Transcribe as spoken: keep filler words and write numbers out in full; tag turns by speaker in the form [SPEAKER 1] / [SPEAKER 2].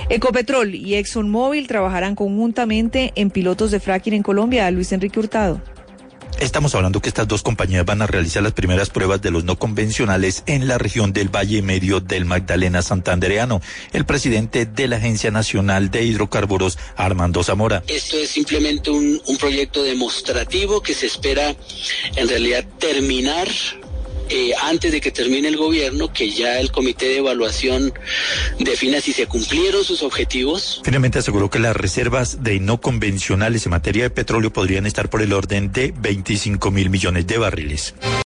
[SPEAKER 1] Ecopetrol y ExxonMobil trabajarán conjuntamente en pilotos de fracking en Colombia. Luis Enrique Hurtado.
[SPEAKER 2] Estamos hablando que estas dos compañías van a realizar las primeras pruebas de los no convencionales en la región del Valle Medio del Magdalena Santandereano. El presidente de la Agencia Nacional de Hidrocarburos, Armando Zamora.
[SPEAKER 3] Esto es simplemente un, un proyecto demostrativo que se espera en realidad terminar Eh, antes de que termine el gobierno, que ya el comité de evaluación defina si se cumplieron sus objetivos.
[SPEAKER 2] Finalmente aseguró que las reservas de no convencionales en materia de petróleo podrían estar por el orden de veinticinco mil millones de barriles.